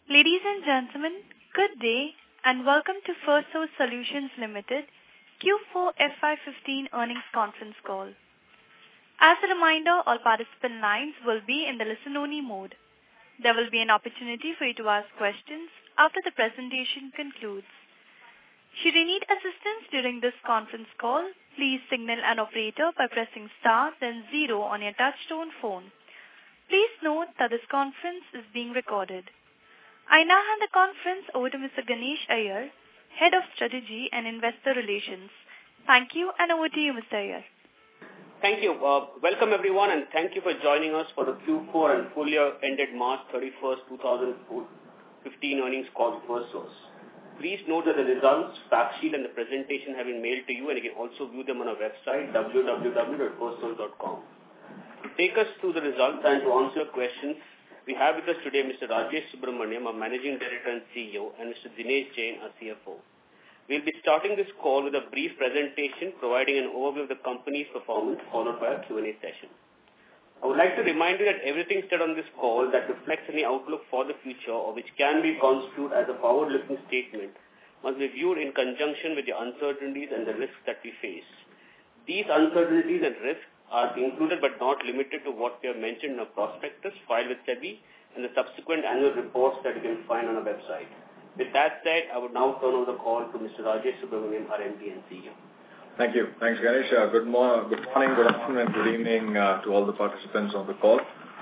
Ladies and gentlemen, good day and welcome to Firstsource Solutions Limited Q4 FY15 earnings conference call. As a reminder, all participant lines will be in the listen-only mode. There will be an opportunity for you to ask questions after the presentation concludes. Should you need assistance during this conference call, please signal an operator by pressing star then 0 on your touch-tone phone. Please note that this conference is being recorded. I now hand the conference over to Mr. Ganesh Iyer, Head of Strategy and Investor Relations. Thank you and over to you, Mr. Iyer. Thank you. Welcome everyone and thank you for joining us for the Q4 and full year ended March 31st, 2015 earnings call of Firstsource. Please note that the results, fact sheet and the presentation have been mailed to you and you can also view them on our website www.firstsource.com. To take us through the results and to answer your questions, we have with us today Mr. Rajesh Subramaniam, our Managing Director and CEO, and Mr. Dinesh Jain, our CFO. We'll be starting this call with a brief presentation providing an overview of the company's performance followed by a Q&A session. I would like to remind you that everything said on this call that reflects any outlook for the future or which can be constituted as a forward-looking statement must be viewed in conjunction with the uncertainties and the risks that we face. These uncertainties and risks are included but not limited to what we have mentioned in our prospectus filed with SEBI and the subsequent annual reports that you can find on our website. With that said, I would now turn over the call to Mr. Rajesh Subramaniam, our MD and CEO. Thank you. Thanks, Ganesh. Good morning, good afternoon, and good evening to all the participants on the call.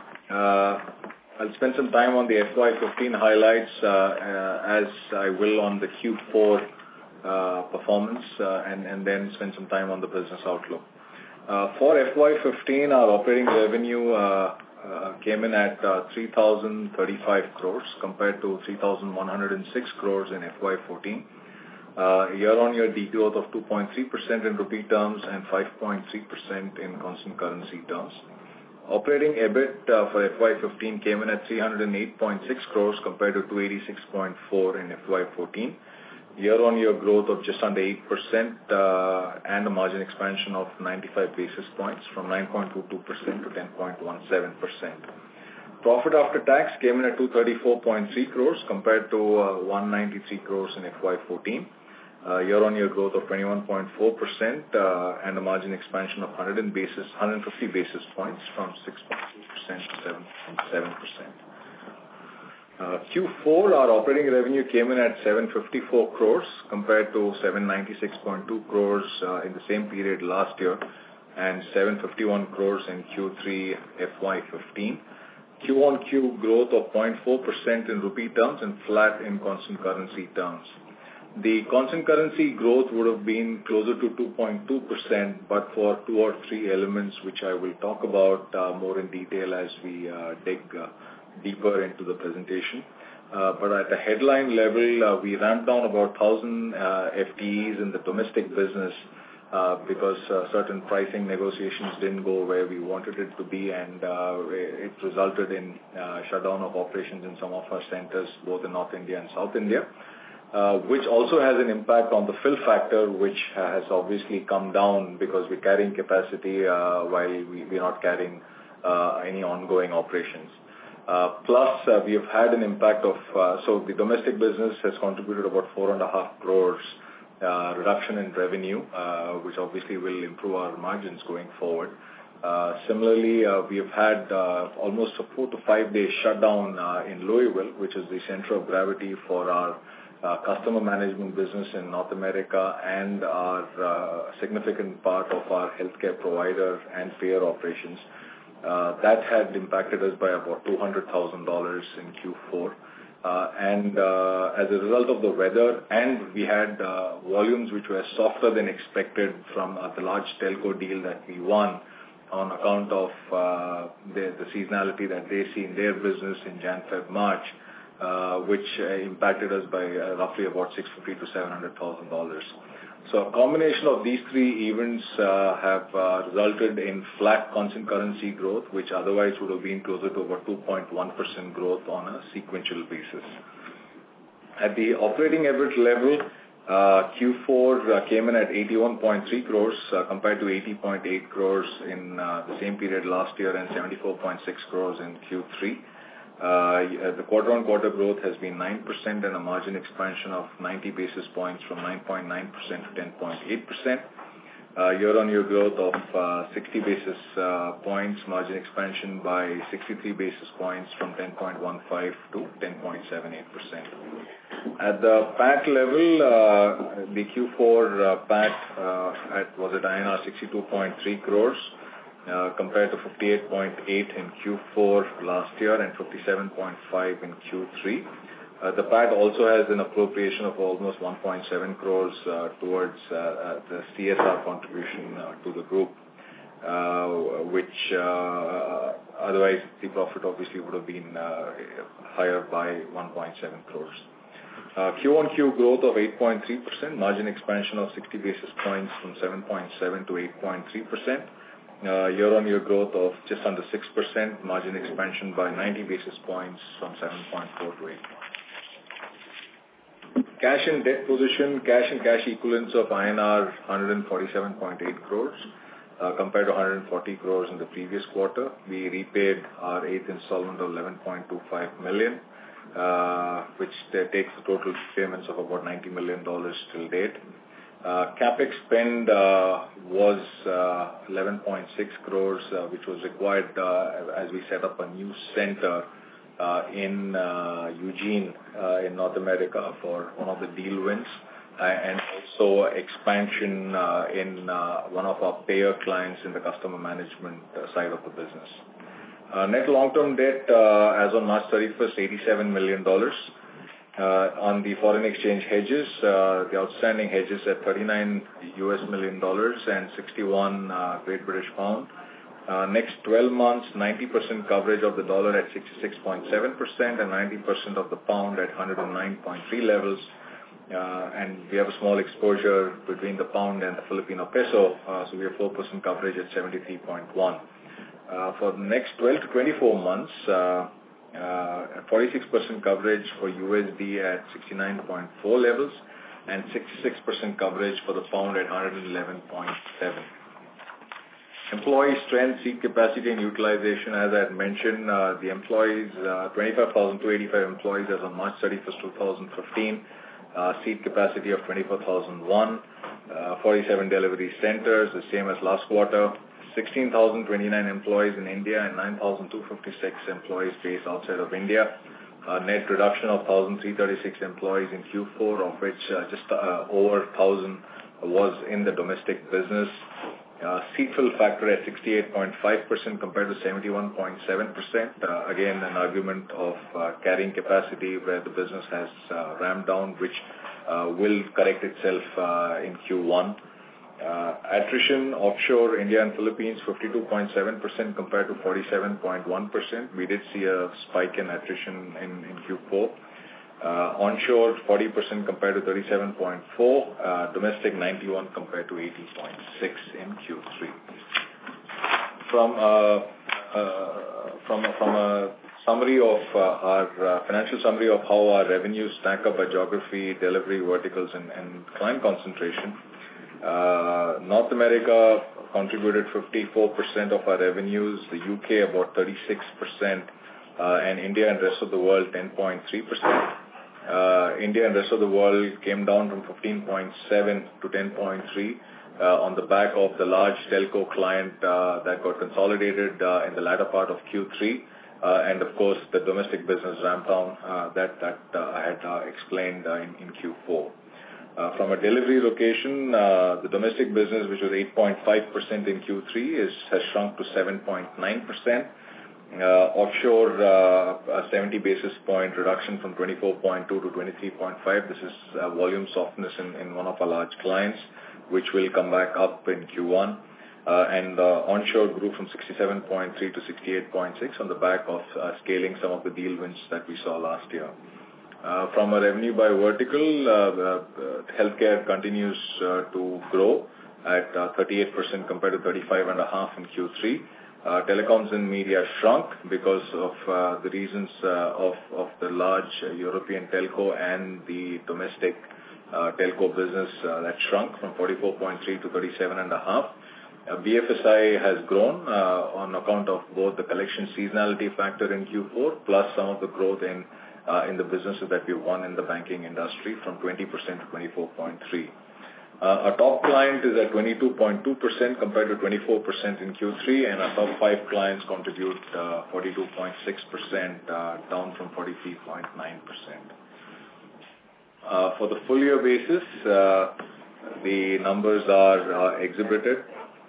I'll spend some time on the FY15 highlights as I will on the Q4 performance and then spend some time on the business outlook. For FY15, our operating revenue came in at 3,035 crores compared to 3,106 crores in FY14. Year-on-year degrowth of 2.3% in rupee terms and 5.3% in constant currency terms. Operating EBIT for FY15 came in at 308.6 crores compared to 286.4 in FY14. Year-on-year growth of just under 8% and a margin expansion of 95 basis points from 9.22% to 10.17%. Profit after tax came in at 234.3 crores compared to 193 crores in FY14. Year-on-year growth of 21.4% and a margin expansion of 150 basis points from 6.2% to 7.7%. Q4, our operating revenue came in at 754 crores compared to 796.2 crores in the same period last year and 751 crores in Q3 FY15. Q-on-Q growth of 0.4% in rupee terms and flat in constant currency terms. The constant currency growth would have been closer to 2.2% but for two or three elements which I will talk about more in detail as we dig deeper into the presentation. But at the headline level, we ramped down about 1,000 FTEs in the domestic business because certain pricing negotiations didn't go where we wanted it to be and it resulted in shutdown of operations in some of our centers, both in North India and South India, which also has an impact on the fill factor, which has obviously come down because we're carrying capacity while we're not carrying any ongoing operations. Plus, we have had an impact of, so the domestic business has contributed about 4.5 crores reduction in revenue, which obviously will improve our margins going forward. Similarly, we have had almost a 4 to 5 day shutdown in Louisville, which is the center of gravity for our customer management business in North America and our significant part of our healthcare provider and payer operations. That had impacted us by about $200,000 in Q4. And as a result of the weather, and we had volumes which were softer than expected from the large telco deal that we won on account of the seasonality that they see in their business in Jan, Feb, March, which impacted us by roughly about $650,000 to $700,000. So a combination of these three events have resulted in flat constant currency growth, which otherwise would have been closer to about 2.1% growth on a sequential basis. At the operating EBIT level, Q4 came in at 81.3 crores compared to 80.8 crores in the same period last year and 74.6 crores in Q3. The quarter-on-quarter growth has been 9% and a margin expansion of 90 basis points from 9.9% to 10.8%. Year-on-year growth of 60 basis points, margin expansion by 63 basis points from 10.15 to 10.78%. At the PAT level, the Q4 PAT was at INR 62.3 crores compared to 58.8 in Q4 last year and 57.5 in Q3. The PAT also has an appropriation of almost 1.7 crores towards the CSR contribution to the group, which otherwise the profit obviously would have been higher by 1.7 crores. Q-on-Q growth of 8.3%, margin expansion of 60 basis points from 7.7 to 8.3%. Year-on-year growth of just under 6%, margin expansion by 90 basis points from 7.4 to 8. Cash and debt position, cash and cash equivalents of INR 147.8 crores compared to 140 crores in the previous quarter. We repaid our 8th installment of 11.25 million, which takes the total payments of about $90 million till date. CapEx spend was 11.6 crores, which was required as we set up a new center in Eugene in North America for one of the deal wins, and also expansion in one of our payer clients in the customer management side of the business. Net long-term debt as on March 31st, $87 million. On the foreign exchange hedges, the outstanding hedges at $39 million and 61 Great British Pound. Next 12 months, 90% coverage of the dollar at 66.7% and 90% of the pound at 109.3 levels. And we have a small exposure between the pound and the Filipino peso, so we have 4% coverage at 73.1. For the next 12 to 24 months, 46% coverage for USD at 69.4 levels and 66% coverage for the pound at 111.7. Employee strength, seat capacity and utilization, as I had mentioned, the employees, 25,285 employees as on March 31st, 2015, seat capacity of 24,001, 47 delivery centers, the same as last quarter, 16,029 employees in India and 9,256 employees based outside of India. Net reduction of 1,336 employees in Q4, of which just over 1,000 was in the domestic business. Seat fill factor at 68.5% compared to 71.7%. Again, an argument of carrying capacity where the business has ramped down, which will correct itself in Q1. Attrition offshore India and Philippines 52.7% compared to 47.1%. We did see a spike in attrition in Q4. Onshore 40% compared to 37.4%. Domestic 91 compared to 80.6% in Q3. From a summary of our financial summary of how our revenues stack up by geography, delivery, verticals, and client concentration. North America contributed 54% of our revenues, the UK about 36%, and India and rest of the world 10.3%. India and rest of the world came down from 15.7 to 10.3 on the back of the large telco client that got consolidated in the latter part of Q3, and of course the domestic business ramp down that I had explained in Q4. From a delivery location, the domestic business, which was 8.5% in Q3, has shrunk to 7.9%. Offshore, a 70 basis point reduction from 24.2 to 23.5. This is volume softness in one of our large clients, which will come back up in Q1. And onshore grew from 67.3 to 68.6 on the back of scaling some of the deal wins that we saw last year. From a revenue by vertical, healthcare continues to grow at 38% compared to 35.5% in Q3. Telecoms and media shrunk because of the reasons of the large European telco and the domestic telco business that shrunk from 44.3 to 37.5. BFSI has grown on account of both the collection seasonality factor in Q4 plus some of the growth in the businesses that we won in the banking industry from 20% to 24.3%. Our top client is at 22.2% compared to 24% in Q3, and our top 5 clients contribute 42.6%, down from 43.9%. For the full year basis, the numbers are exhibited.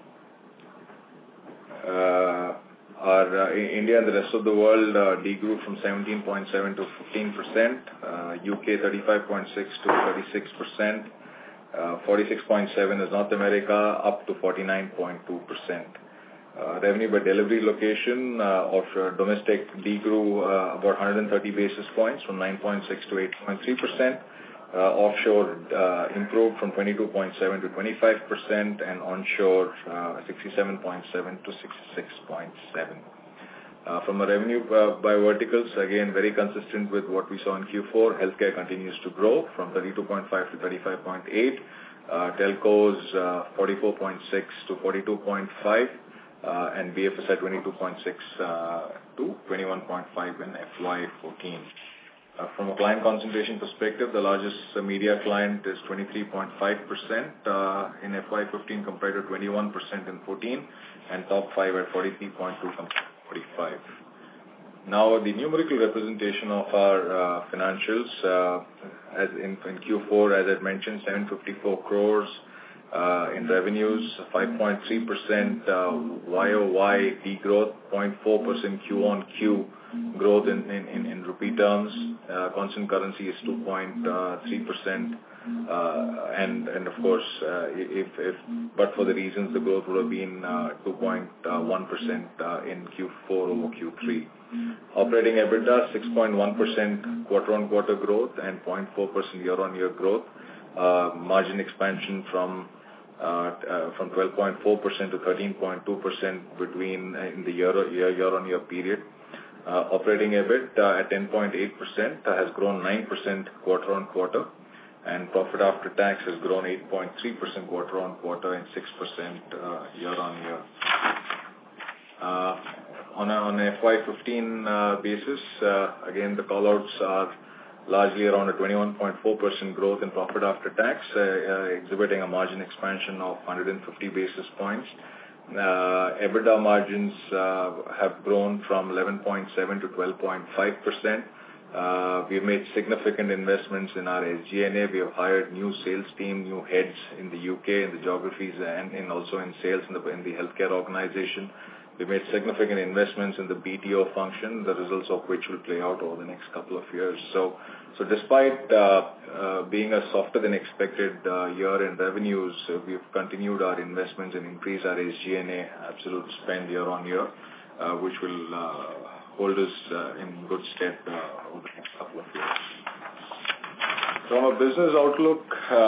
Our India and the rest of the world degrew from 17.7 to 15%, UK 35.6 to 36%, 46.7 is North America, up to 49.2%. Revenue by delivery location of domestic degrew about 130 basis points from 9.6 to 8.3%. Offshore improved from 22.7 to 25%, and onshore 67.7 to 66.7. From a revenue by verticals, again very consistent with what we saw in Q4. Healthcare continues to grow from 32.5 to 35.8. Telcos 44.6 to 42.5. And BFSI 22.6 to 21.5 in FY14. From a client concentration perspective, the largest media client is 23.5% in FY15 compared to 21% in 14, and top 5 at 43.2 compared to 45. Now, the numerical representation of our financials, as in Q4, as I mentioned, 754 crores in revenues, 5.3% YOY degrowth, 0.4% Q on Q growth in rupee terms. Constant currency is 2.3%, and of course, but for the reasons, the growth would have been 2.1% in Q4 over Q3. Operating EBITDA 6.1% quarter-on-quarter growth and 0.4% year-on-year growth. Margin expansion from 12.4% to 13.2% between in the year-on-year period. Operating EBIT at 10.8% has grown 9% quarter-on-quarter, and profit after tax has grown 8.3% quarter-on-quarter and 6% year-on-year. On a FY15 basis, again the callouts are largely around a 21.4% growth in profit after tax, exhibiting a margin expansion of 150 basis points. EBITDA margins have grown from 11.7 to 12.5%. We've made significant investments in our SG&A. We have hired new sales team, new heads in the UK, in the geographies, and also in sales in the healthcare organization. We made significant investments in the BTO function, the results of which will play out over the next couple of years. So despite being a softer than expected year in revenues, we've continued our investments and increased our SG&A absolute spend year on year, which will hold us in good stead over the next couple of years. From a business outlook,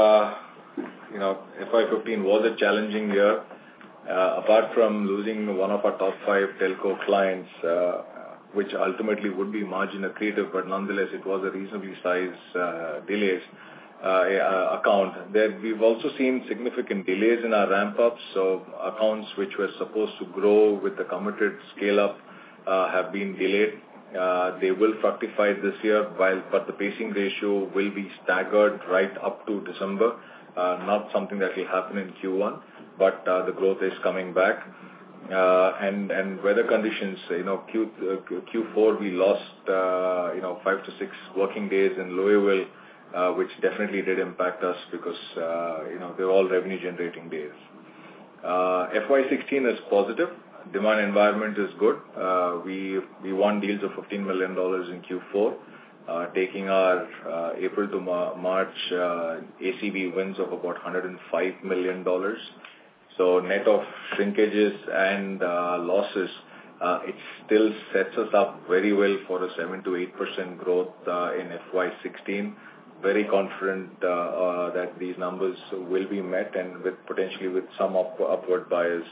FY15 was a challenging year. Apart from losing one of our top 5 telco clients, which ultimately would be margin accretive, but nonetheless it was a reasonably sized delays account. We've also seen significant delays in our ramp-ups, so accounts which were supposed to grow with the committed scale-up have been delayed. They will fructify this year, but the pacing ratio will be staggered right up to December. Not something that will happen in Q1, but the growth is coming back. And weather conditions, Q4 we lost 5 to 6 working days in Louisville, which definitely did impact us because they're all revenue generating days. FY16 is positive. Demand environment is good. We won deals of $15 million in Q4. Taking our April to March ACV wins of about $105 million. So net of shrinkages and losses, it still sets us up very well for a 7 to 8% growth in FY16. Very confident that these numbers will be met, and potentially with some upward bias.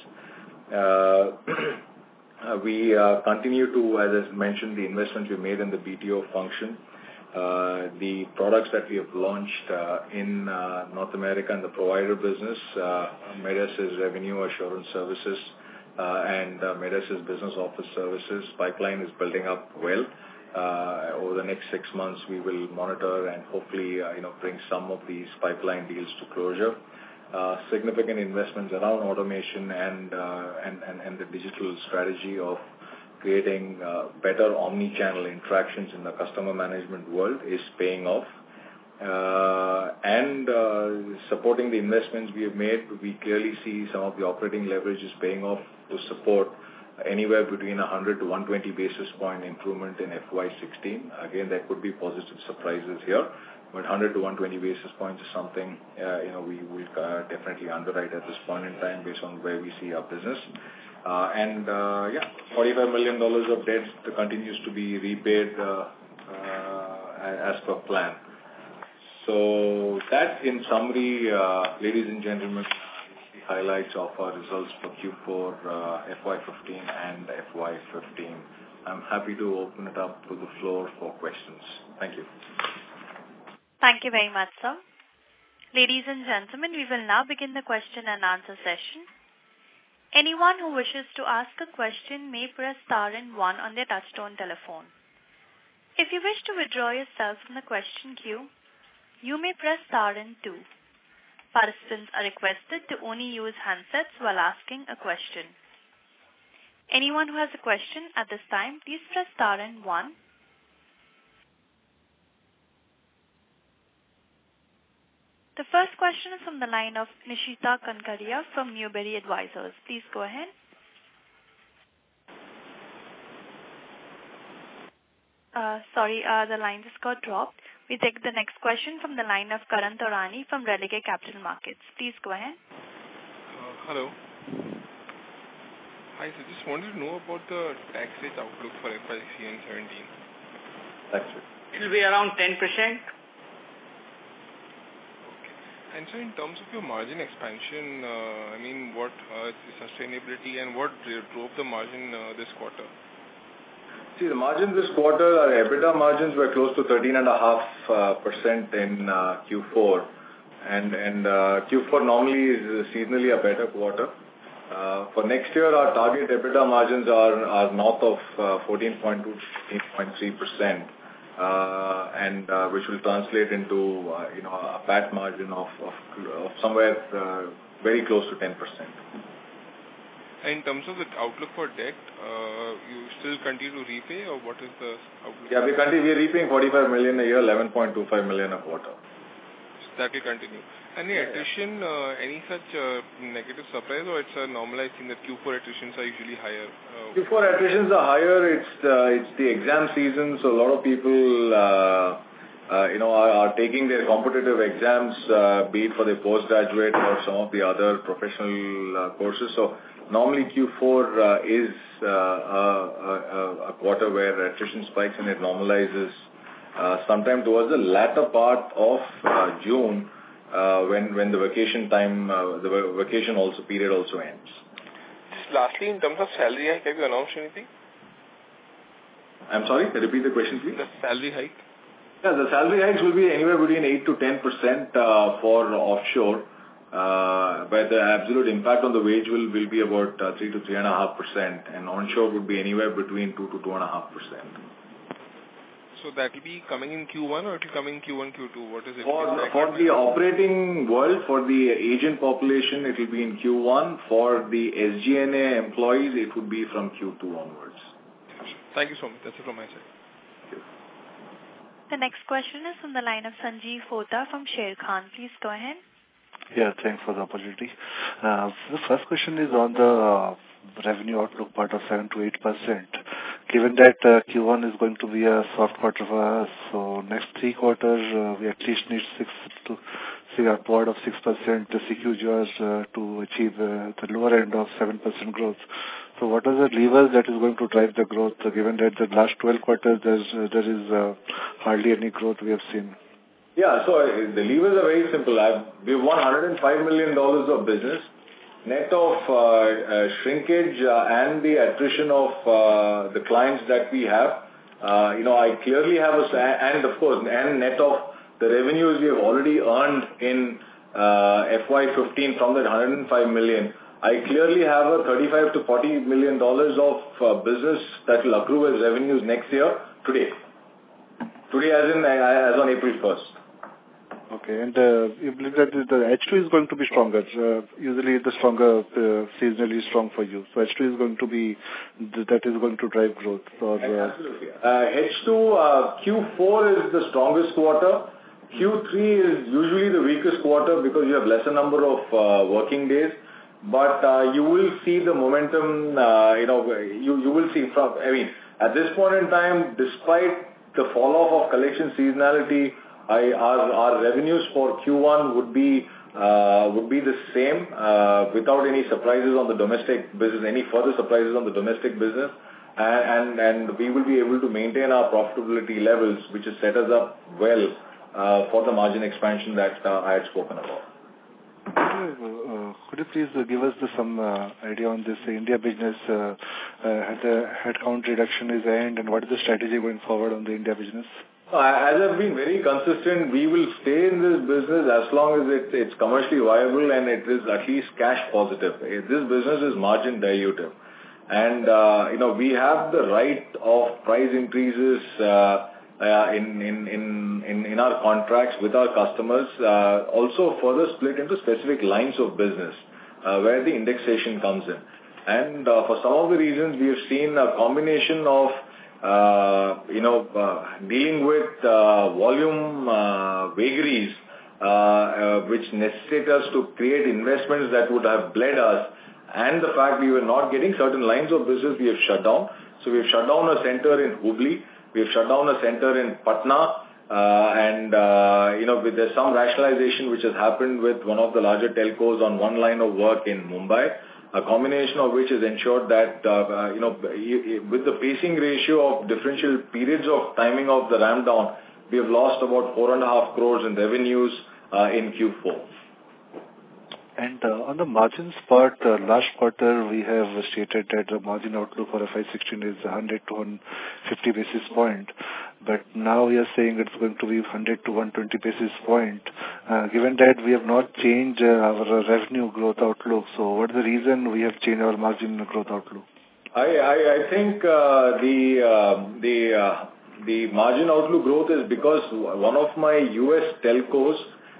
We continue to, as I mentioned, the investments we made in the BTO function. The products that we have launched in North America and the provider business, Medus' revenue assurance services and Medus' business office services pipeline is building up well. Over the next 6 months, we will monitor and hopefully bring some of these pipeline deals to closure. Significant investments around automation and the digital strategy of creating better omni-channel interactions in the customer management world is paying off. Supporting the investments we have made, we clearly see some of the operating leverage is paying off to support anywhere between 100 to 120 basis point improvement in FY16. Again, there could be positive surprises here, but 100 to 120 basis points is something we will definitely underwrite at this point in time based on where we see our business. $45 million of debt continues to be repaid as per plan. So that, in summary, ladies and gentlemen, the highlights of our results for Q4, FY15 and FY15. I'm happy to open it up to the floor for questions. Thank you. Thank you very much, sir. Ladies and gentlemen, we will now begin the question and answer session. Anyone who wishes to ask a question may press star and 1 on their touchtone telephone. If you wish to withdraw yourself from the question queue, you may press star and 2. Participants are requested to only use handsets while asking a question. Anyone who has a question at this time, please press star and 1. The first question is from the line of Nishita Kankaria from Newberry Advisors. Please go ahead. Sorry, the line just got dropped. We take the next question from the line of Karan Taurani from Religare Capital Markets. Please go ahead. Hello. Hi, so just wanted to know about the tax rate outlook for FY16 and 17. Tax rate. It will be around 10%. And so in terms of your margin expansion, what is the sustainability and what drove the margin this quarter? See, the margin this quarter, our EBITDA margins were close to 13.5% in Q4. And Q4 normally is seasonally a better quarter. For next year, our target EBITDA margins are north of 14.2 to 15.3%. And which will translate into a PAT margin of somewhere very close to 10%. In terms of the outlook for debt, you still continue to repay, or what is the outlook? Yeah, we are repaying $45 million a year, $11.25 million a quarter. So that will continue. Any attrition, any such negative surprise, or it's a normalized thing that Q4 attritions are usually higher? Q4 attritions are higher. It's the exam season, so a lot of people are taking their competitive exams, be it for their postgraduate or some of the other professional courses. So normally Q4 is a quarter where attrition spikes and it normalizes sometime towards the latter part of June when the vacation time, the vacation period also ends. Just lastly, in terms of salary hike, have you announced anything? I'm sorry, repeat the question, please. The salary hike? Yeah, the salary hikes will be anywhere between 8 to 10% for offshore, but the absolute impact on the wage will be about 3 to 3.5%, and onshore would be anywhere between 2 to 2.5%. So that will be coming in Q1 or it will come in Q1, Q2? What is it? For the operating world, for the agent population, it will be in Q1. For the SG&A employees, it would be from Q2 onwards. Thank you so much. That's it from my side. Thank you. The next question is from the line of Sanjeev Hota from Sharekhan. Please go ahead. Yeah, thanks for the opportunity. The first question is on the revenue outlook part of 7 to 8%. Given that Q1 is going to be a soft quarter for us, so next 3 quarters we at least need 6 to see a upward of 6% to CQGRs to achieve the lower end of 7% growth. So what are the levers that is going to drive the growth, given that the last 12 quarters there is hardly any growth we have seen? Yeah, so the levers are very simple. We've won $105 million of business. Net of shrinkage and the attrition of the clients that we have, I clearly have and of course, and net of the revenues we have already earned in FY15 from that 105 million, I clearly have a $35 to $40 million of business that will accrue as revenues next year today. Today as on April 1st. Okay, and you believe that the H2 is going to be stronger. Usually the stronger, seasonally strong for you. So H2 is going to be, that is going to drive growth. Absolutely. H2, Q4 is the strongest quarter. Q3 is usually the weakest quarter because you have lesser number of working days. But you will see the momentum, you will see from, at this point in time, despite the fall-off of collection seasonality, our revenues for Q1 would be the same without any surprises on the domestic business, any further surprises on the domestic business. And we will be able to maintain our profitability levels, which has set us up well for the margin expansion that I had spoken about. Could you please give us some idea on this India business? The headcount reduction is end, and what is the strategy going forward on the India business? As I've been very consistent, we will stay in this business as long as it's commercially viable and it is at least cash positive. This business is margin dilutive. And, we have the right of price increases in our contracts with our customers, also further split into specific lines of business where the indexation comes in. And for some of the reasons, we have seen a combination of dealing with volume vagaries, which necessitate us to create investments that would have bled us, and the fact we were not getting certain lines of business we have shut down. So we have shut down a center in Hubli, we have shut down a center in Patna, and there's some rationalization which has happened with one of the larger telcos on one line of work in Mumbai. A combination of which has ensured that, with the pacing ratio of differential periods of timing of the ramp down, we have lost about 4.5 crores in revenues in Q4. And on the margins part, last quarter we have stated that the margin outlook for FY16 is 100 to 150 basis point. But now we are saying it's going to be 100 to 120 basis point. Given that we have not changed our revenue growth outlook, so what is the reason we have changed our margin growth outlook? I think the margin outlook growth is because one of my US telcos,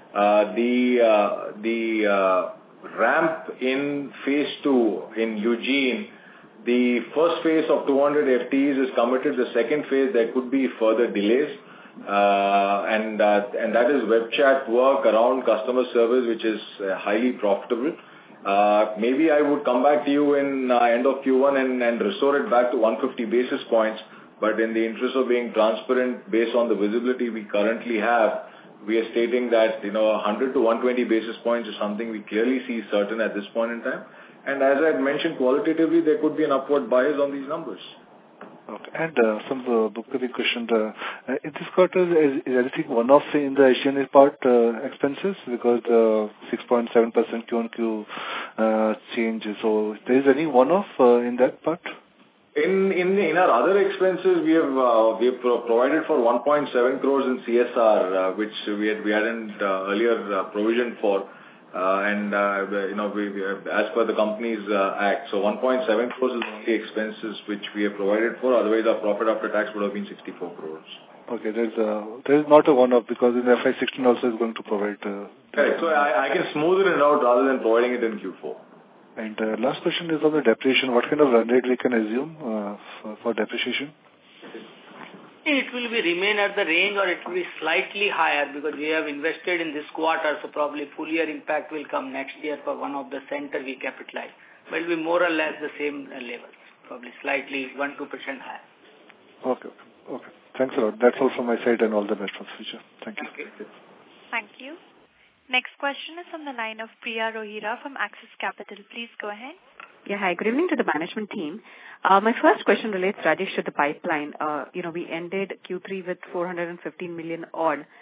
the ramp in phase 2 in Eugene, the first phase of 200 FTEs is committed. The second phase, there could be further delays. And that is web chat work around customer service, which is highly profitable. Maybe I would come back to you in end of Q1 and restore it back to 150 basis points. But in the interest of being transparent, based on the visibility we currently have, we are stating that 100 to 120 basis points is something we clearly see certain at this point in time. And as I had mentioned, qualitatively, there could be an upward bias on these numbers. Okay. And some bookkeeping question. In this quarter, is anything one-off in the Asian part expenses? Because 6.7% Q-on-Q change. So there is any one-off in that part? In our other expenses, we have provided for 1.7 crores in CSR, which we hadn't earlier provisioned for. And we as per the company's act, so 1.7 crores is the expenses which we have provided for. Otherwise, our profit after tax would have been 64 crores. Okay, there is not a one-off because in FY16 also is going to provide. Correct. So I can smoothen it out rather than providing it in Q4. And last question is on the depreciation. What kind of run rate we can assume for depreciation? It will remain at the range, or it will be slightly higher because we have invested in this quarter, so probably full year impact will come next year for one of the center we capitalize. But it will be more or less the same levels, probably slightly 1-2% higher. Okay. Thanks a lot. That's all from my side, and all the best for the future. Thank you. Thank you. Next question is on the line of Priya Rohira from Axis Capital. Please go ahead. Yeah, hi. Good evening to the management team. My first question relates, Rajesh, to the pipeline. We ended Q3 with 415 million odd.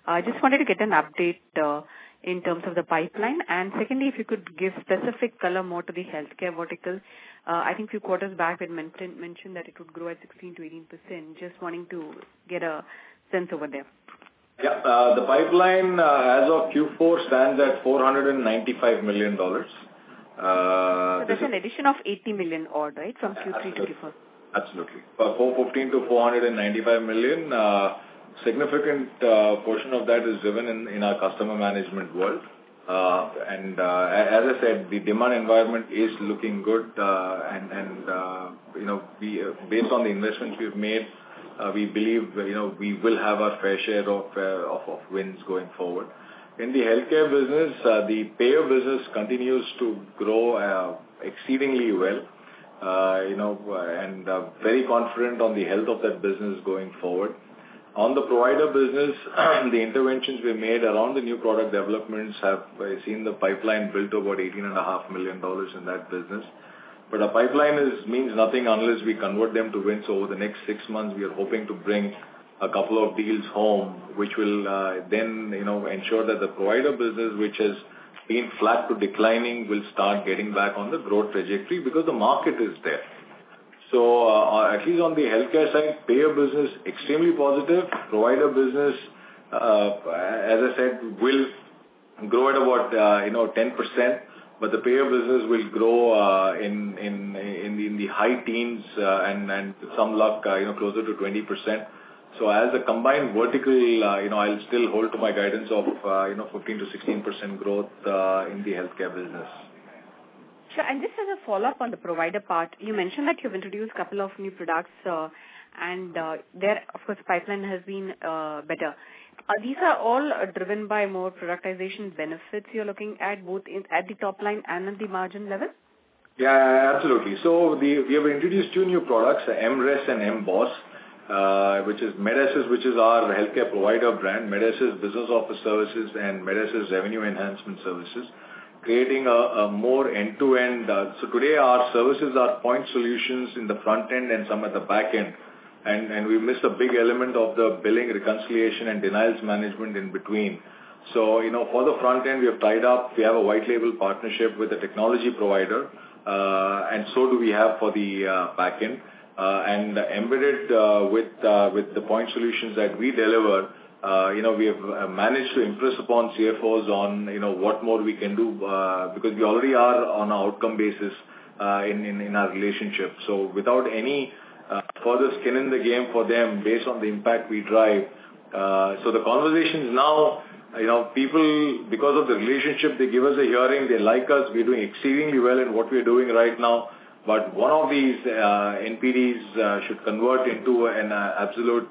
I just wanted to get an update in terms of the pipeline. And secondly, if you could give specific color more to the healthcare vertical. I think a few quarters back we mentioned that it would grow at 16 to 18%. Just wanting to get a sense over there. Yeah, the pipeline as of Q4 stands at $495 million. So that's an addition of 80 million odd, right, from Q3 to Q4? Absolutely. 415 to 495 million. Significant portion of that is driven in our customer management world. And as I said, the demand environment is looking good. We, based on the investments we've made, we believe, we will have our fair share of wins going forward. In the healthcare business, the payer business continues to grow exceedingly well. And very confident on the health of that business going forward. On the provider business, the interventions we made around the new product developments have seen the pipeline built to about $18.5 million in that business. But a pipeline means nothing unless we convert them to wins. So over the next 6 months, we are hoping to bring a couple of deals home, which will then ensure that the provider business, which has been flat to declining, will start getting back on the growth trajectory because the market is there. So at least on the healthcare side, payer business extremely positive. Provider business, as I said, will grow at about 10%, but the payer business will grow in the high teens and with some luck closer to 20%. So as a combined vertical, I'll still hold to my guidance of 15 to 16% growth in the healthcare business. Sure. And just as a follow-up on the provider part, you mentioned that you've introduced a couple of new products, and there, of course, pipeline has been better. These are all driven by more productization benefits you're looking at, both at the top line and at the margin level? Yeah, absolutely. So we have introduced 2 new products, MRES and MBOSS, which is MedAssist, which is our healthcare provider brand, MedAssist Business Office Services, and MedAssist Revenue Enhancement Services, creating a more end-to-end. So today our services are point solutions in the front end and some at the back end. And we missed a big element of the billing, reconciliation, and denials management in between. So, for the front end, we have tied up, we have a white label partnership with a technology provider, and so do we have for the back end. And embedded with the point solutions that we deliver, we have managed to impress upon CFOs on, what more we can do, because we already are on an outcome basis in our relationship. So without any further skin in the game for them based on the impact we drive. So the conversations now, people, because of the relationship, they give us a hearing, they like us, we're doing exceedingly well in what we're doing right now. But one of these NPDs should convert into an absolute,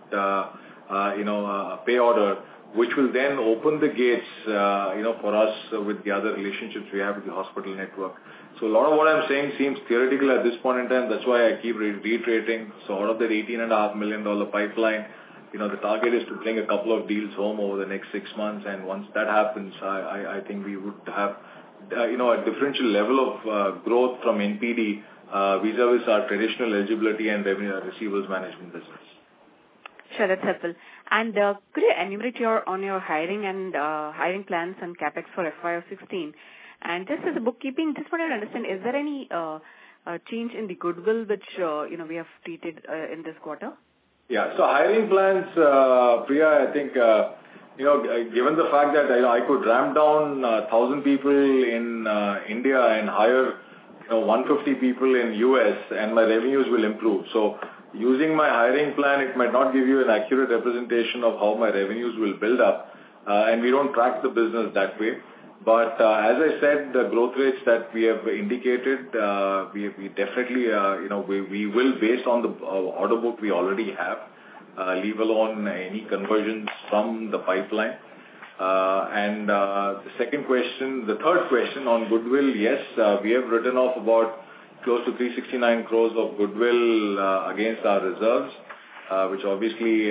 pay order, which will then open the gates, for us with the other relationships we have with the hospital network. So a lot of what I'm saying seems theoretical at this point in time. That's why I keep reiterating. So out of that $18.5 million pipeline, the target is to bring a couple of deals home over the next 6 months. And once that happens, I think we would have, a differential level of growth from NPD vis-a-vis our traditional eligibility and revenue receivables management business. Sure, that's helpful. And could you enumerate your hiring and hiring plans and capex for FY of 16? And just as a bookkeeping, just wanted to understand, is there any change in the goodwill which we have treated in this quarter? Yeah, so hiring plans, Priya, I think given the fact that I could ramp down 1,000 people in India and hire 150 people in US, and my revenues will improve. So using my hiring plan, it might not give you an accurate representation of how my revenues will build up, and we don't track the business that way. But as I said, the growth rates that we have indicated, we definitely, we will, based on the order book we already have, leave alone any conversions from the pipeline. And the third question on goodwill, yes, we have written off about close to 369 crores of goodwill against our reserves, which obviously,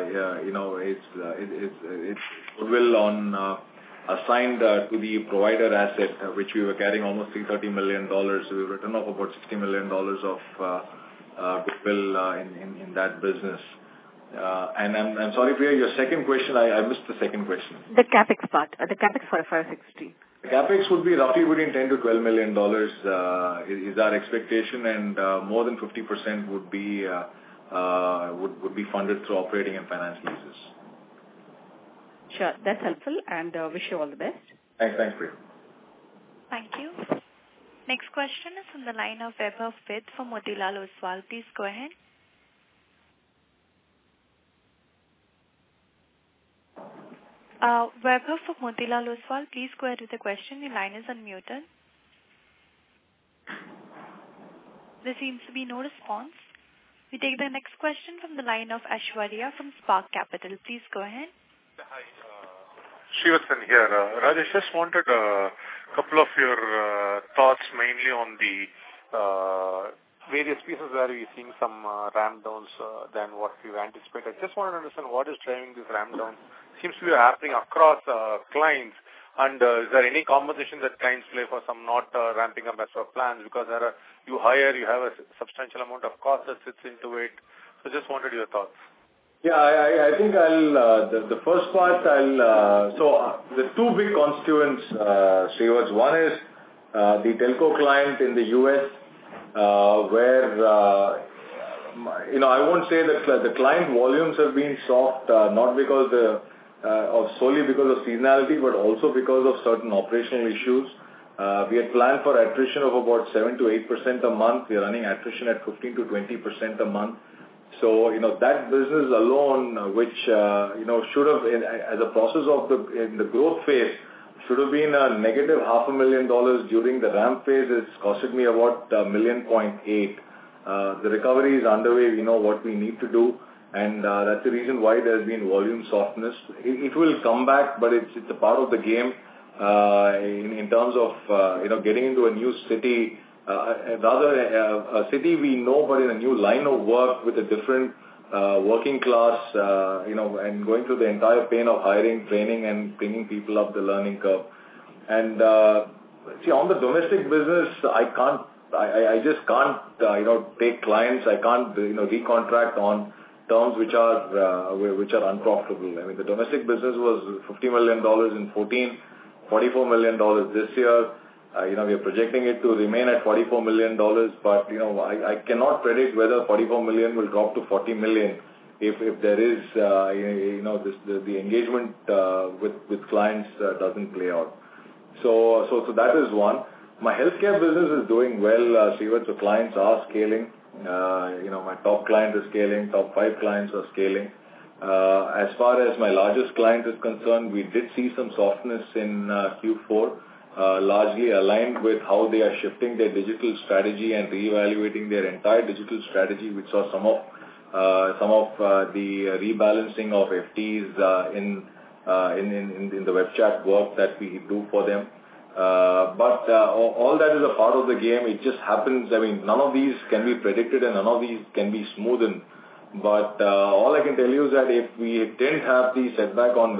it's goodwill on assigned to the provider asset, which we were carrying almost $330 million. So we've written off about $60 million of goodwill in that business. And I'm sorry, Priya, your second question, I missed the second question. The capex part, the capex for FY16. The capex would be roughly between $10 to $12 million is our expectation, and more than 50% would be funded through operating and finance leases. Sure, that's helpful, and wish you all the best. Thanks, Priya. Thank you. Next question is from the line of Vaibhav Vith from Motilal Oswal. Please go ahead. Vaibhav from Motilal Oswal, please go ahead with the question. Your line is unmuted. There seems to be no response. We take the next question from the line of Ashwarya from Spark Capital. Please go ahead. Hi, Srivatsan here. Rajesh, just wanted a couple of your thoughts mainly on the various pieces where we're seeing some ramp downs than what we've anticipated. Just wanted to understand what is driving this ramp down. Seems to be happening across clients, and is there any compensation that clients play for some not ramping up as per plans, because you have a substantial amount of cost that sits into it. So just wanted your thoughts. Yeah, I think the first part, so the two big constituents, Srivats. One is the telco client in the US, where, I won't say that the client volumes have been soft, not because solely because of seasonality, but also because of certain operational issues. We had planned for attrition of about 7 to 8% a month. We are running attrition at 15 to 20% a month. So, that business alone, which, should have, as a process of in the growth phase, should have been a negative $500,000 during the ramp phase. It's costed me about $1.8 million. The recovery is underway. We know what we need to do, and that's the reason why there's been volume softness. It will come back, but it's a part of the game in terms of getting into a new city, rather a city we know, but in a new line of work with a different working class, and going through the entire pain of hiring, training, and bringing people up the learning curve. And on the domestic business, I just can't take clients. I can't recontract on terms which are unprofitable. I mean, the domestic business was $50 million in 14, $44 million this year. We are projecting it to remain at $44 million, but I cannot predict whether $44 million will drop to $40 million if there is the engagement with clients doesn't play out. So that is one. My healthcare business is doing well, Srivats. So clients are scaling. My top client is scaling. Top 5 clients are scaling. As far as my largest client is concerned, we did see some softness in Q4. Largely aligned with how they are shifting their digital strategy and reevaluating their entire digital strategy, which saw some of the rebalancing of FTs in the web chat work that we do for them. But all that is a part of the game. It just happens. I mean, none of these can be predicted and none of these can be smoothened. But all I can tell you is that if we didn't have the setback on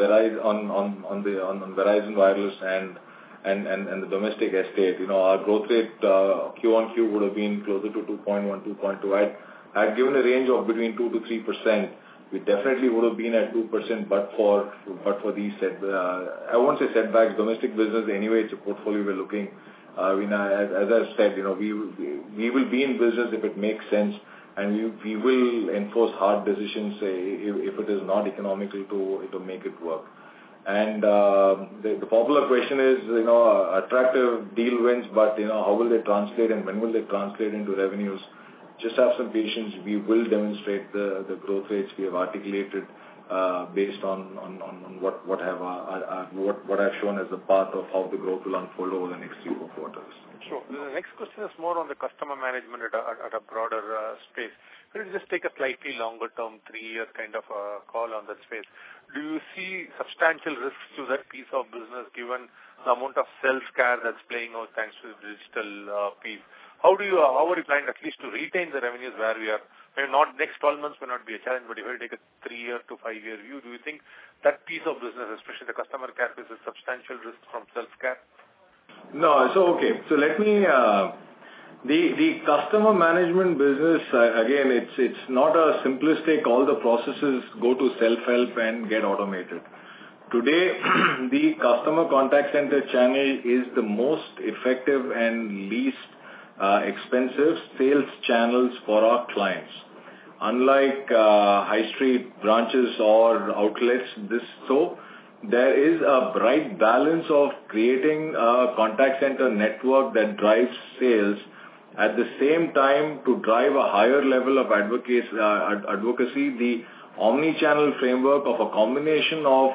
Verizon Wireless and the domestic estate, our growth rate Q on Q would have been closer to 2.1, 2.2. I'd given a range of between 2 to 3%. We definitely would have been at 2%, but for these I won't say setbacks. Domestic business anyway, it's a portfolio we're looking. As I said, we will be in business if it makes sense, and we will enforce hard decisions if it is not economical to make it work. And the popular question is, attractive deal wins, but how will they translate and when will they translate into revenues? Just have some patience. We will demonstrate the growth rates we have articulated based on what I've shown as the path of how the growth will unfold over the next 3 or 4 quarters. Sure. The next question is more on the customer management at a broader space. Could you just take a slightly longer term, 3-year kind of call on that space? Do you see substantial risks to that piece of business given the amount of self-care that's playing out thanks to the digital piece? How are you planning at least to retain the revenues where we are? Maybe not next 12 months may not be a challenge, but if you take a 3-year to 5-year view, do you think that piece of business, especially the customer care piece, is substantial risk from self-care? No, so okay. So let me The customer management business, again, it's not a simplistic, all the processes go to self-help and get automated. Today, the customer contact center channel is the most effective and least expensive sales channels for our clients. Unlike high street branches or outlets, there is a bright balance of creating a contact center network that drives sales at the same time to drive a higher level of advocacy. The omni-channel framework of a combination of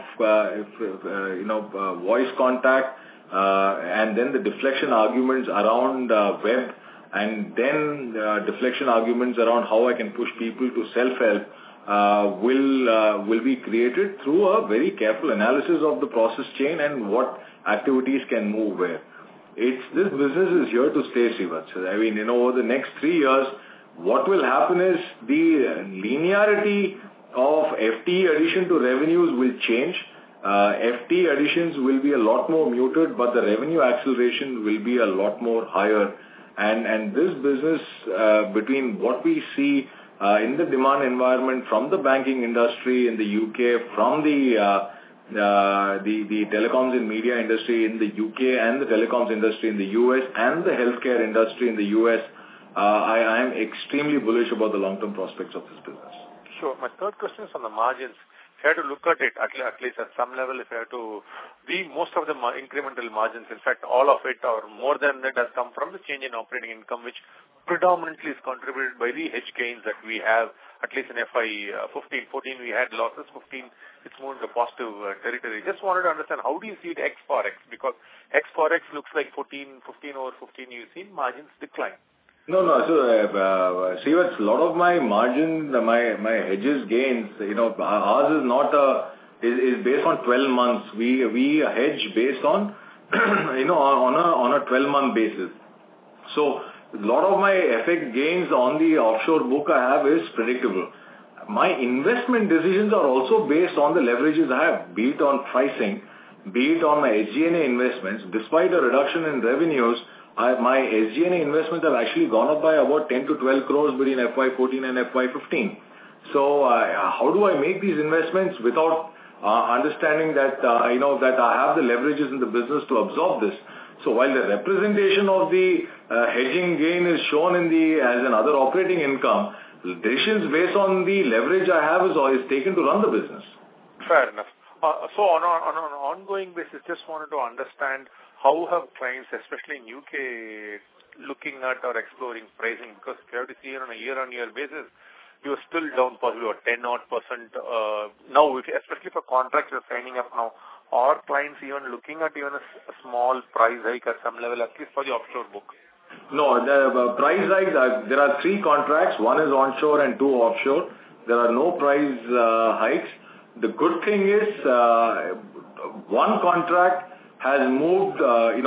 voice contact and then the deflection arguments around web, and then deflection arguments around how I can push people to self-help will be created through a very careful analysis of the process chain and what activities can move where. This business is here to stay, Srivats. I mean, over the next 3 years, what will happen is the linearity of FTE addition to revenues will change. FTE additions will be a lot more muted, but the revenue acceleration will be a lot more higher. And this business, between what we see in the demand environment from the banking industry in the UK, from the telecoms and media industry in the UK and the telecoms industry in the US and the healthcare industry in the US, I am extremely bullish about the long-term prospects of this business. Sure. My third question is on the margins. If you have to look at it, at least at some level, if you have to, most of the incremental margins, in fact, all of it or more than that has come from the change in operating income, which predominantly is contributed by the hedge gains that we have, at least in FY 15, 14 we had losses, 15 it's more in the positive territory. Just wanted to understand, how do you see it ex-Forex? Because ex-Forex looks like 15 over 15, you've seen margins decline. No. So, see, a lot of my margin, my hedges gains, ours is not is based on 12 months. We hedge based on, on a 12-month basis. So, a lot of my FX gains on the offshore book I have is predictable. My investment decisions are also based on the leverages I have, be it on pricing, be it on my SG&A investments. Despite a reduction in revenues, my SG&A investments have actually gone up by about 10 to 12 crores between FY14 and FY15. So, how do I make these investments without understanding that, that I have the leverages in the business to absorb this? So, while the representation of the hedging gain is shown as an other operating income, decisions based on the leverage I have is taken to run the business. Fair enough. So, on an ongoing basis, just wanted to understand, how have clients, especially in UK, looking at or exploring pricing? Because if you have to see it on a year-on-year basis, you are still down possibly about 10-odd%. Now, especially for contracts you're signing up now, are clients even looking at even a small price hike at some level, at least for the offshore book? No, the price hikes, there are 3 contracts. One is onshore and 2 offshore. There are no price hikes. The good thing is, one contract has moved, a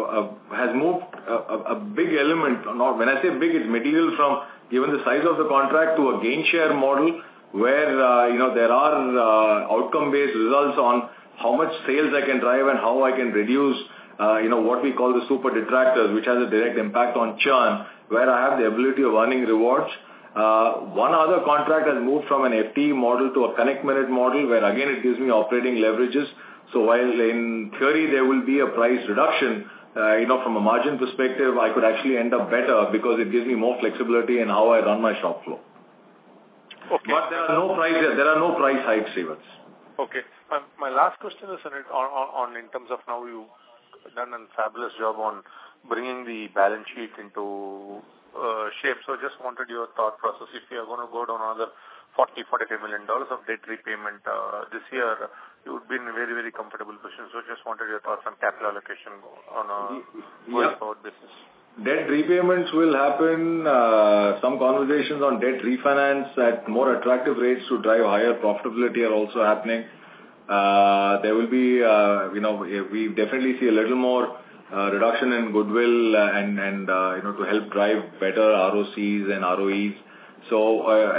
big element. Not when I say big, it's material from given the size of the contract to a gain share model where there are outcome-based results on how much sales I can drive and how I can reduce what we call the super detractors, which has a direct impact on churn, where I have the ability of earning rewards. One other contract has moved from an FTE model to a connect minute model, where again it gives me operating leverages. So while in theory there will be a price reduction, from a margin perspective, I could actually end up better because it gives me more flexibility in how I run my shop floor. Okay. But there are no price hikes, Srivats. Okay. My last question is on in terms of now you've done a fabulous job on bringing the balance sheet into shape. So just wanted your thought process. If you are going to go down another $40-45 million of debt repayment this year, you would be in a very, very comfortable position. So just wanted your thoughts on capital allocation on a going forward basis. Debt repayments will happen. Some conversations on debt refinance at more attractive rates to drive higher profitability are also happening. There will be, we definitely see a little more reduction in goodwill and to help drive better ROCs and ROEs. So,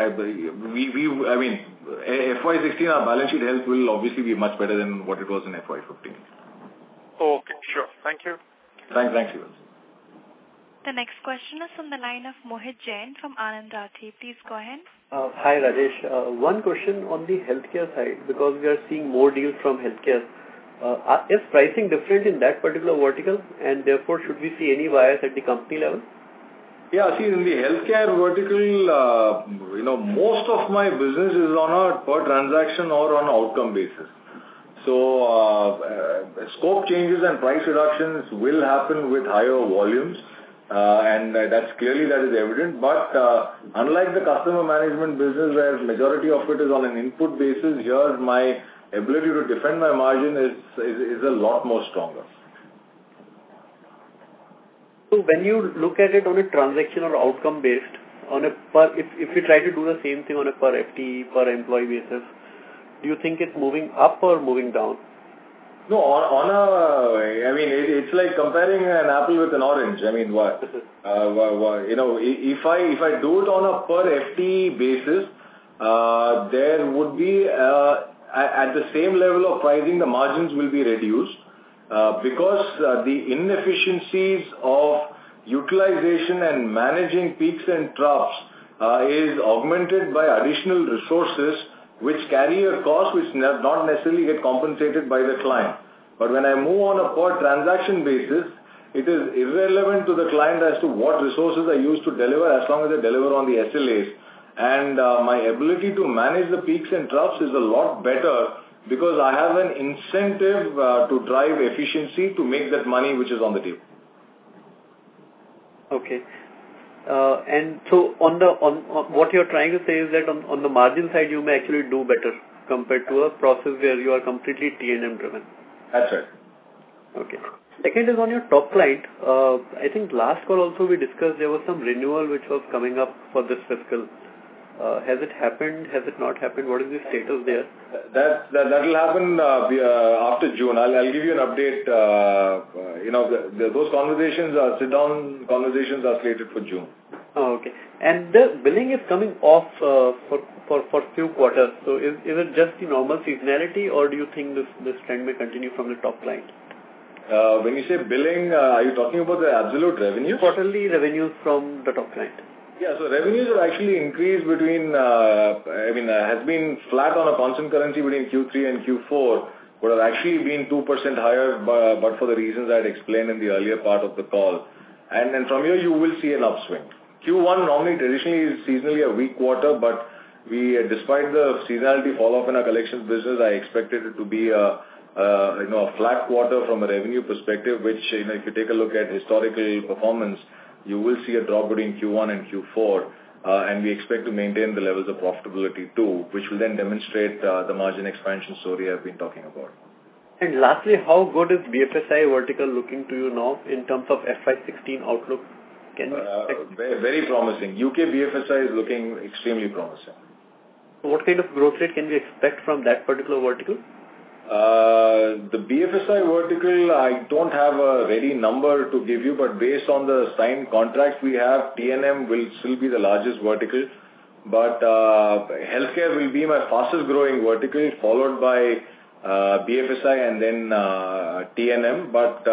FY16, our balance sheet health will obviously be much better than what it was in FY15. Okay, sure. Thank you. Thanks, Srivats. The next question is from the line of Mohit Jain from Anand Rathi. Please go ahead. Hi Rajesh. One question on the healthcare side, because we are seeing more deals from healthcare. Is pricing different in that particular vertical, and therefore should we see any bias at the company level? Yeah, see, in the healthcare vertical, most of my business is on a per transaction or on outcome basis. So, scope changes and price reductions will happen with higher volumes, and that is evident. But unlike the customer management business, where majority of it is on an input basis, here my ability to defend my margin is a lot more stronger. So when you look at it on a transaction or outcome based, if you try to do the same thing on a per FTE, per employee basis, do you think it's moving up or moving down? No, it's like comparing an apple with an orange. I mean, what? If I do it on a per FTE basis, there would be at the same level of pricing, the margins will be reduced. Because the inefficiencies of utilization and managing peaks and troughs is augmented by additional resources which carry a cost which not necessarily get compensated by the client. But when I move on a per transaction basis, it is irrelevant to the client as to what resources I use to deliver, as long as I deliver on the SLAs. And my ability to manage the peaks and troughs is a lot better, because I have an incentive to drive efficiency to make that money which is on the table. Okay. And so on what you're trying to say is that on the margin side, you may actually do better compared to a process where you are completely T&M driven. That's right. Okay. Second is on your top client. I think last call also we discussed there was some renewal which was coming up for this fiscal. Has it happened? Has it not happened? What is the status there? That will happen after June. I'll give you an update. Those conversations, sit-down conversations are slated for June. Oh, okay. And the billing is coming off for few quarters. So is it just the normal seasonality, or do you think this trend may continue from the top client? When you say billing, are you talking about the absolute revenues? Quarterly revenues from the top client. Yeah, so revenues have actually increased has been flat on a constant currency between Q3 and Q4, would have actually been 2% higher, but for the reasons I had explained in the earlier part of the call. And then from here, you will see an upswing. Q1 normally traditionally is seasonally a weak quarter, but despite the seasonality fall off in our collections business, I expected it to be a flat quarter from a revenue perspective, which, if you take a look at historical performance, you will see a drop between Q1 and Q4, and we expect to maintain the levels of profitability too, which will then demonstrate the margin expansion story I've been talking about. And lastly, how good is BFSI vertical looking to you now in terms of FY16 outlook? Very promising. UK BFSI is looking extremely promising. So what kind of growth rate can we expect from that particular vertical? The BFSI vertical, I don't have a ready number to give you, but based on the signed contracts we have, T&M will still be the largest vertical, but healthcare will be my fastest growing vertical, followed by BFSI and then T&M. But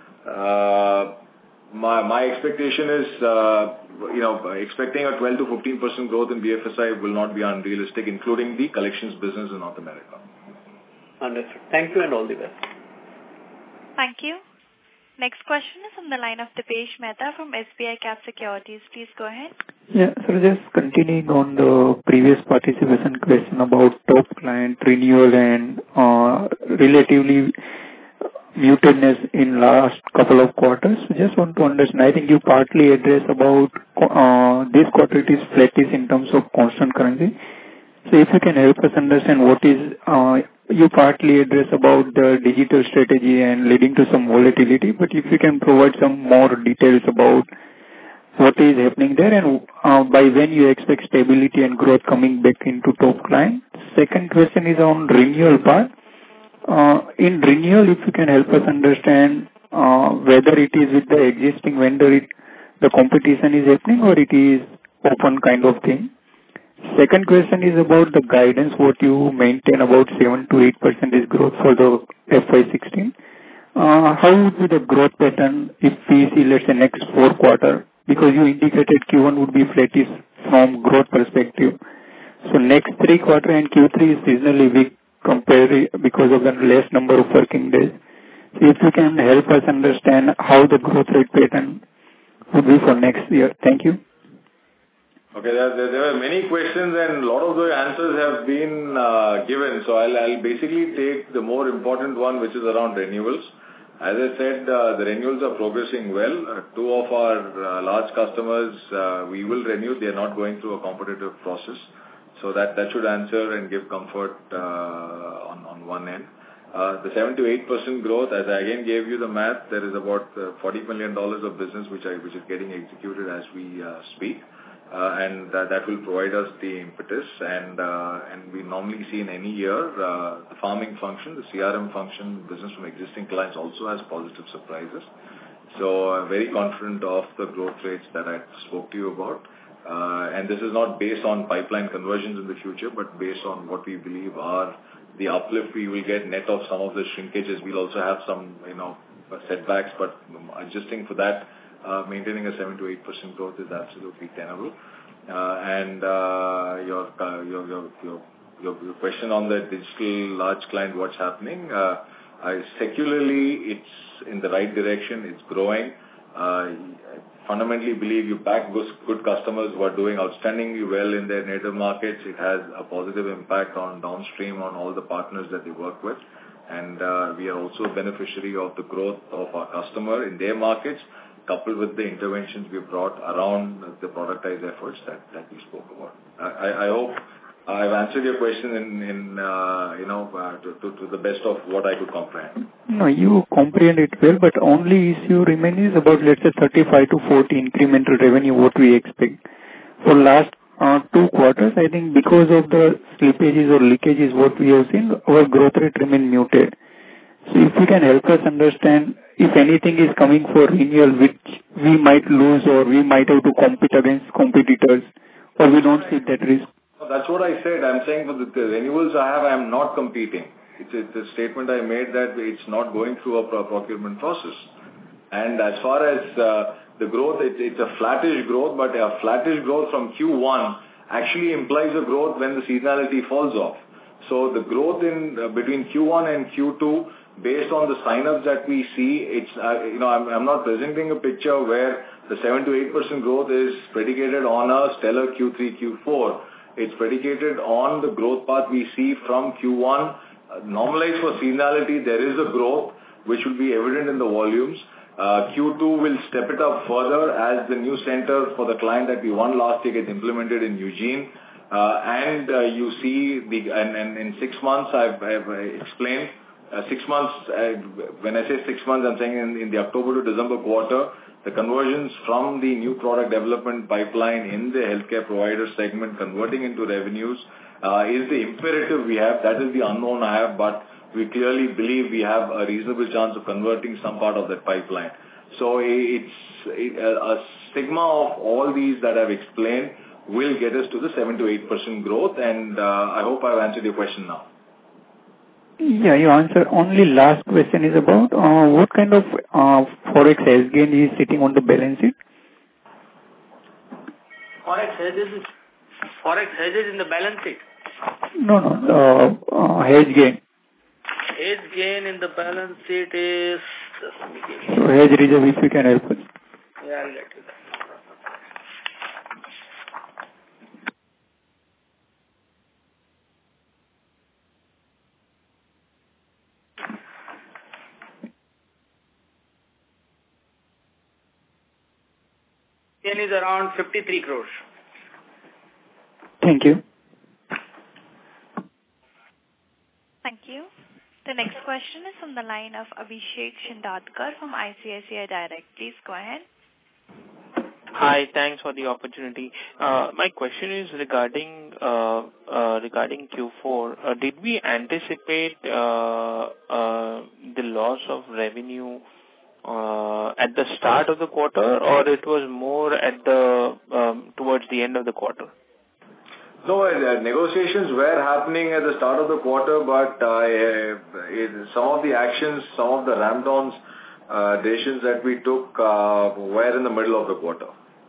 my expectation is, expecting a 12 to 15% growth in BFSI will not be unrealistic, including the collections business in North America. Understood. Thank you and all the best. Thank you. Next question is on the line of Dipesh Mehta from SBI Cap Securities. Please go ahead. Yeah, so just continuing on the previous participation question about top client renewal and relatively mutedness in last couple of quarters. So just want to understand, I think you partly addressed about this quarter it is flattish in terms of constant currency. So if you can help us understand what is, you partly address about the digital strategy and leading to some volatility, but if you can provide some more details about what is happening there and by when you expect stability and growth coming back into top client. Second question is on renewal part. In renewal, if you can help us understand whether it is with the existing vendor, the competition is happening or it is open kind of thing. Second question is about the guidance, what you maintain about 7 to 8% is growth for the FY16. how would be the growth pattern if we see, let's say, next 4 quarter? Because you indicated Q1 would be flattish from growth perspective. So next 3 quarter and Q3 is seasonally weak because of the less number of working days. So if you can help us understand how the growth rate pattern would be for next year. Thank you. Okay, there are many questions and a lot of the answers have been given. So I'll basically take the more important one, which is around renewals. As I said, the renewals are progressing well. 2 of our large customers, we will renew. They are not going through a competitive process. So that should answer and give comfort on one end. The 7 to 8% growth, as I again gave you the math, there is about $40 million of business which is getting executed as we speak. And that will provide us the impetus. And we normally see in any year, the farming function, the CRM function, business from existing clients also has positive surprises. So I'm very confident of the growth rates that I spoke to you about. And this is not based on pipeline conversions in the future, but based on what we believe are the uplift we will get net of some of the shrinkages. We'll also have some, setbacks, but adjusting for that, maintaining a 7 to 8% growth is absolutely tenable. And your question on the digital large client, what's happening? Secularly, it's in the right direction. It's growing. I fundamentally believe you back good customers who are doing outstandingly well in their native markets. It has a positive impact on downstream on all the partners that they work with. And we are also a beneficiary of the growth of our customer in their markets, coupled with the interventions we brought around the productized efforts that we spoke about. I hope I've answered your question to the best of what I could comprehend. No, you comprehend it well, but only issue remaining is about, let's say, 35 to 40 incremental revenue, what we expect. For last 2 quarters, I think because of the slippages or leakages, what we have seen, our growth rate remain muted. So if you can help us understand if anything is coming for renewal, which we might lose or we might have to compete against competitors, or we don't see that risk. That's what I said. I'm saying for the renewals I have, I'm not competing. It's a statement I made that it's not going through a procurement process. And as far as the growth, it's a flattish growth, but a flattish growth from Q1 actually implies a growth when the seasonality falls off. So the growth in between Q1 and Q2, based on the sign-ups that we see, it's I'm not presenting a picture where the 7 to 8% growth is predicated on a stellar Q3, Q4. It's predicated on the growth path we see from Q1. Normalized for seasonality, there is a growth which will be evident in the volumes. Q2 will step it up further as the new center for the client that we won last year gets implemented in Eugene. And you see and in 6 months, I've explained 6 months. When I say 6 months, I'm saying in the October to December quarter, the conversions from the new product development pipeline in the healthcare provider segment converting into revenues is the imperative we have. That is the unknown I have, but we clearly believe we have a reasonable chance of converting some part of that pipeline. So it's a sigma of all these that I've explained will get us to the 7 to 8% growth, and I hope I've answered your question now. Yeah, you answered. Only last question is about what kind of forex hedge gain is sitting on the balance sheet? Forex hedges in the balance sheet? No, hedge gain. Hedge gain in the balance sheet is... So hedge reserve, if you can help us. Yeah, I'll get you that. Gain is around 53 crores. Thank you. Thank you. The next question is from the line of Abhishek Shindadkar from ICICI Direct. Please go ahead. Hi, thanks for the opportunity. My question is regarding Q4. Did we anticipate the loss of revenue at the start of the quarter, or it was more at the towards the end of the quarter? No, negotiations were happening at the start of the quarter, but some of the actions, some of the ramp downs, decisions that we took were in the middle of the quarter.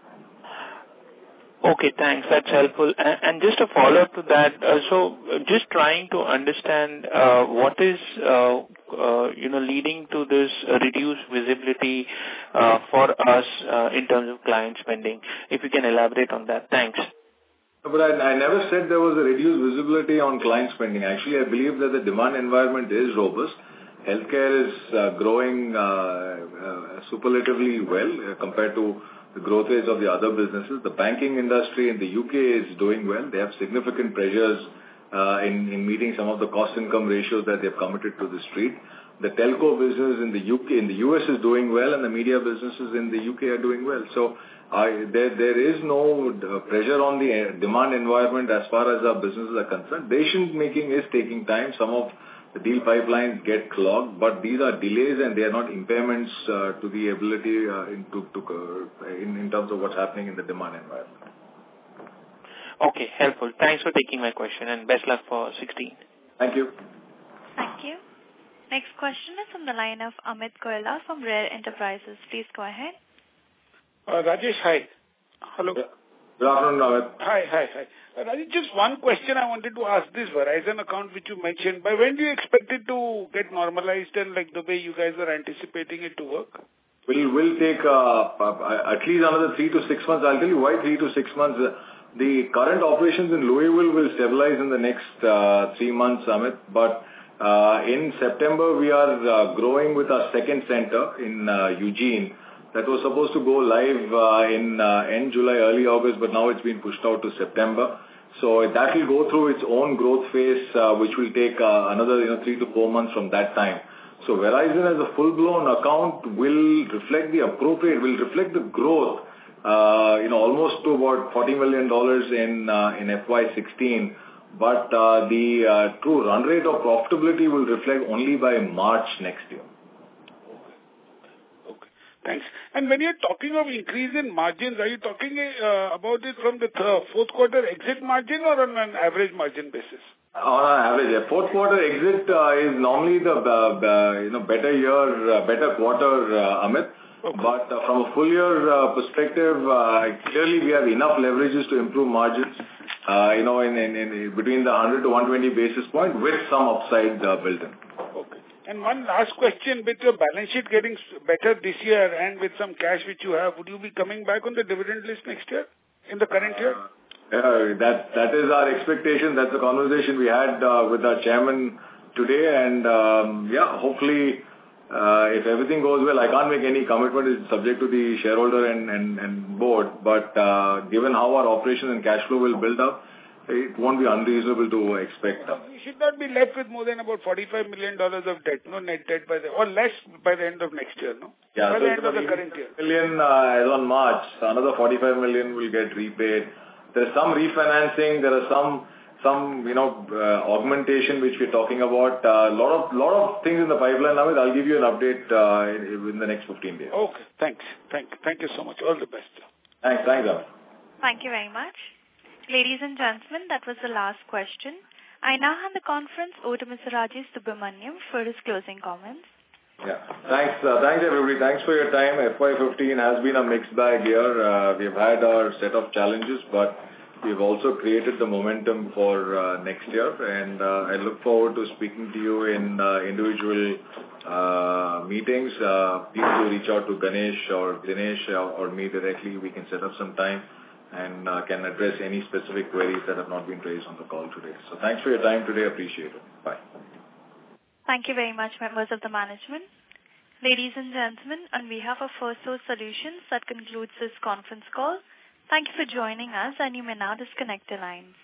Okay, thanks. That's helpful. And just a follow-up to that, so just trying to understand what is, leading to this reduced visibility for us in terms of client spending. If you can elaborate on that. Thanks. But I never said there was a reduced visibility on client spending. Actually, I believe that the demand environment is robust. Healthcare is growing superlatively well compared to the growth rates of the other businesses. The banking industry in the UK is doing well. They have significant pressures in meeting some of the cost-income ratios that they've committed to the street. The telco business in the US is doing well, and the media businesses in the UK are doing well. So there is no pressure on the demand environment as far as our businesses are concerned. Decision making is taking time. Some of the deal pipelines get clogged, but these are delays and they are not impairments to the ability in terms of what's happening in the demand environment. Okay, helpful. Thanks for taking my question and best luck for 16. Thank you. Thank you. Next question is from the line of Amit Goela from Rare Enterprises. Please go ahead. Rajesh, hi. Hello. Yeah. Good afternoon, Amit. Hi. Rajesh, just one question I wanted to ask. This Verizon account which you mentioned, by when do you expect it to get normalized and like the way you guys are anticipating it to work? We'll take at least another 3 to 6 months. I'll tell you why 3 to 6 months. The current operations in Louisville will stabilize in the next 3 months, Amit. But in September, we are growing with our second center in Eugene. That was supposed to go live in end July, early August, but now it's been pushed out to September. So that will go through its own growth phase, which will take another 3 to 4 months from that time. So Verizon as a full-blown account will reflect the growth, almost to about $40 million in FY16. But the true run rate of profitability will reflect only by March next year. Thanks. And when you're talking of increase in margins, are you talking about it from the fourth quarter exit margin or on an average margin basis? On an average. Fourth quarter exit is normally the better quarter, Amit. Okay. But from a full year perspective, clearly we have enough leverages to improve margins, in between the 100 to 120 basis point with some upside built in. Okay. And one last question, with your balance sheet getting better this year and with some cash which you have, would you be coming back on the dividend list next year, in the current year? That is our expectation. That's the conversation we had with our chairman today. And hopefully, if everything goes well, I can't make any commitment. It's subject to the shareholder and board. But given how our operations and cash flow will build up, it won't be unreasonable to expect. We should not be left with more than about $45 million of debt, no net debt or less by the end of next year, no? Yeah, by the end of the current year. Million as on March, another 45 million will get repaid. There's some refinancing, there are some augmentation which we're talking about. Lot of things in the pipeline. Now, I'll give you an update in the next 15 days. Okay, thanks. Thank you so much. All the best. Thanks, Amit. Thank you very much. Ladies and gentlemen, that was the last question. I now hand the conference over to Mr. Rajesh Subramaniam for his closing comments. Yeah. Thanks everybody. Thanks for your time. FY15 has been a mixed bag year. We've had our set of challenges, but we've also created the momentum for next year. And I look forward to speaking to you in individual meetings. Please do reach out to Ganesh or Dinesh or me directly. We can set up some time and can address any specific queries that have not been raised on the call today. So thanks for your time today. Appreciate it. Bye. Thank you very much, members of the management. Ladies and gentlemen, on behalf of FirstSource Solutions, that concludes this conference call. Thank you for joining us, and you may now disconnect the lines.